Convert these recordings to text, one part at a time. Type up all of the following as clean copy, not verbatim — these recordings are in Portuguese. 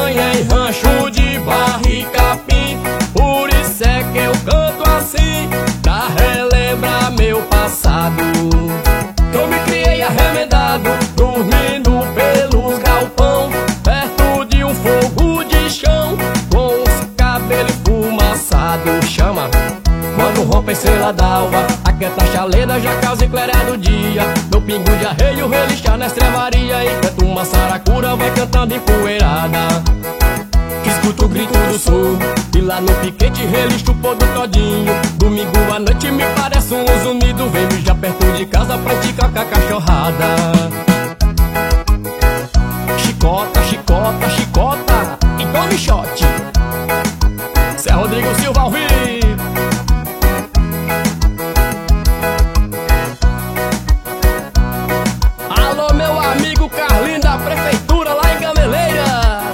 em rancho de barro e capim. Por isso é que eu canto assim, pra relembrar meu passado. Eu me criei arremendado, dormindo pelos galpão, perto de um fogo de chão, com os cabelos esfumaçados. Chama quando rompe a estrela d'alva, aquieta a chaleira, já causa eclarear do dia. Meu pingo de arreio relincha na estrevaria, enquanto uma saracura vai cantando empoeirada. Escuto o grito do sul, e lá no piquete relincha o pôr do todinho. Domingo à noite me parece um zunido, vem já perto de casa praticar com a cachorrada. Chicota, chicota, chicota, e tome shot. Zé Rodrigo Silva ao vivo. Alô, meu amigo Carlinho da prefeitura lá em Gameleiras.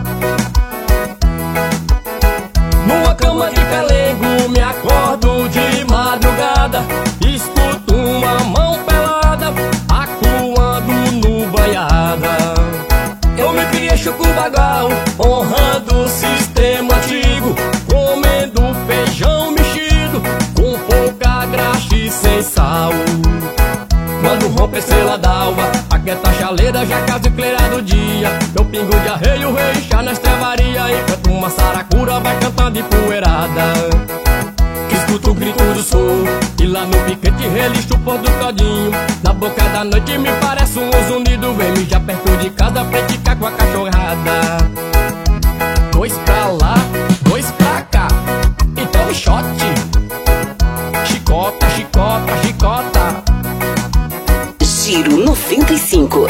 Numa cama de pelego me acordo de madrugada, escuto uma mão pelada acuando no banhada. Eu me criei chuco bagal, honrando o sistema antigo, comendo feijão mexido com pouca graxa e sem sal. Quando rompe a estrela d'alva, aquieta a chaleira, já causa eclarear do dia. Meu pingo de arreio relincha na estrevaria, enquanto uma saracura vai cantando empoeirada. Escuto o grito do sul, e lá no piquete relincha o pôr do todinho. Na boca da noite me parece um zunido, vem me já perto de casa praticar com a cachorrada. Dois pra lá, dois pra cá, e tome shot. Chicota, chicota, chicota. Giro 95.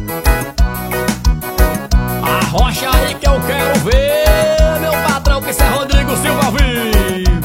Arrocha aí que eu quero ver, meu patrão, que esse é Rodrigo Silva vive.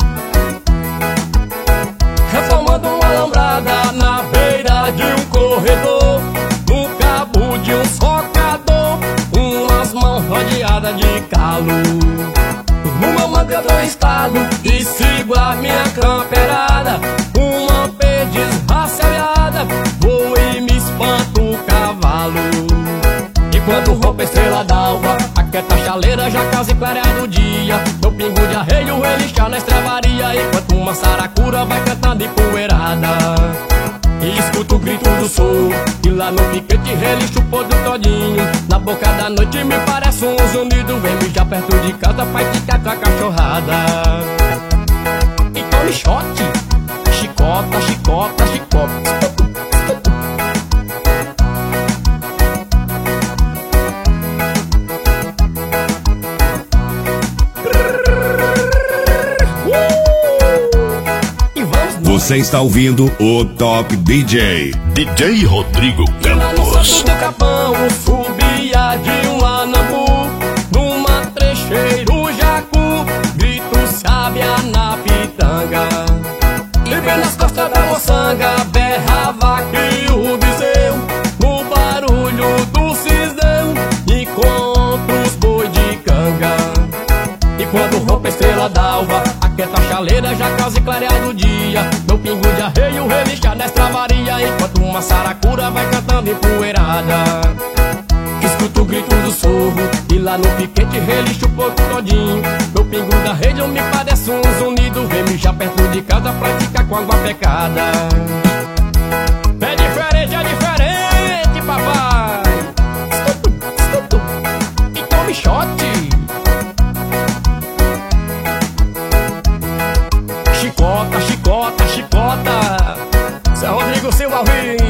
Reformando uma alambrada na beira de um corredor, no cabo de um socador, umas mãos rodeadas de calo. No meu manga do estado e sigo a minha camperada, uma perdiz raciada, vou e me espanto o cavalo. E quando rompe a estrela d'alva, aquieta a chaleira, já causa eclarear do dia. Meu pingo de arreio relincha na estrevaria, enquanto uma saracura vai cantando empoeirada. E escuto o grito do sul, e lá no piquete relincha o pôr do todinho. Na boca da noite me parece um zunido, vem me já perto de casa pra ficar com a cachorrada. E tome shot, chicota, chicota, chicota. Você está ouvindo o Top DJ, DJ Rodrigo Campos. Do Capão, subia de um anambu, numa trecheiro jacu, grito sábia na pitanga. E bem nas costas da moçanga, berrava que o bezerro, no barulho do cisão, encontra os boi de canga. E quando rompe a estrela d'alva, aquieta a chaleira, já causa eclarear do dia. Meu pingo de arreio relincha na estravaria, enquanto uma saracura vai cantando empoeirada. Escuto o grito do sorro, e lá no piquete relincha o porco todinho. Meu pingo da rede me parece um zunido, vem me já perto de casa praticar com água pecada. É diferente, papai. Escuto, e tome shot. Chicota, chicota, chicota. Zé Rodrigo Silva ao vivo.